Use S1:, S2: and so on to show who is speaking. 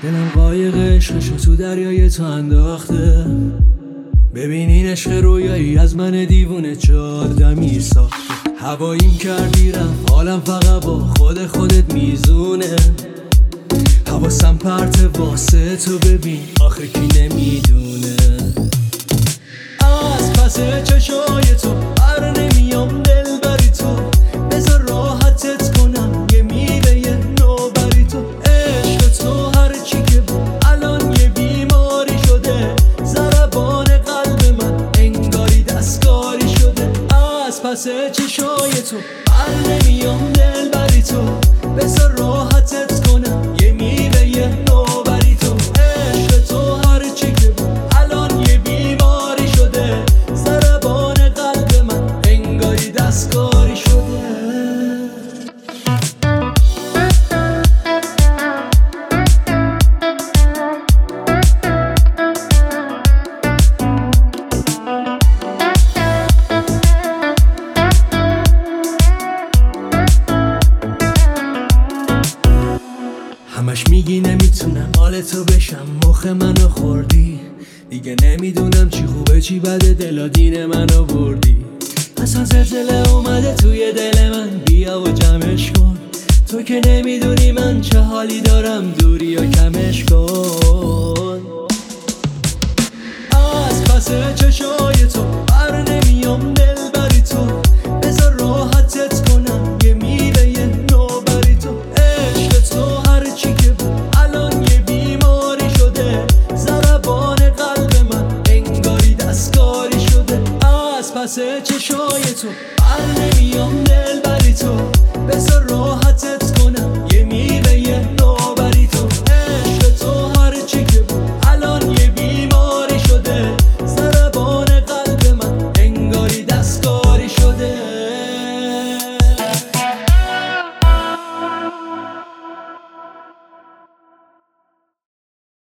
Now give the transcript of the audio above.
S1: دلم قایق عشقشو تو دریای تو انداخته. ببین این عشق رویایی از من دیوونه 4 دمیر ساخته. هواییم کردی رفت حالم فقط با خودت میزونه. حواسم پرت واسه تو ببین آخه کی نمیدونه. از پس چشای تو بر نمیام دل بری تو. بذار راحتت کنم یه میوه نوبری تو. عشق تو هرچی که بود الان یه بیماری شده. ضربان قلب من انگاری دستکاری شده. از پس چشای تو بر نمیام دل بری تو. بذار راحتت کنم یه میوه نوبری تو. عشق تو هرچی که بود الان یه بیماری شده. ضربان قلب من انگاری دستکاری شده. همش میگی نمیتونم حال تو بشم. مخ منو خوردی دیگه. نمیدونم چی خوبه چی بده. دلادین منو بردی. اصلا زلزله اومده توی دل من. بیا و جمعش کن. تو که نمیدونی من چه حالی دارم. دوری و کمش کن. از پس چشای تو بر نمیام دل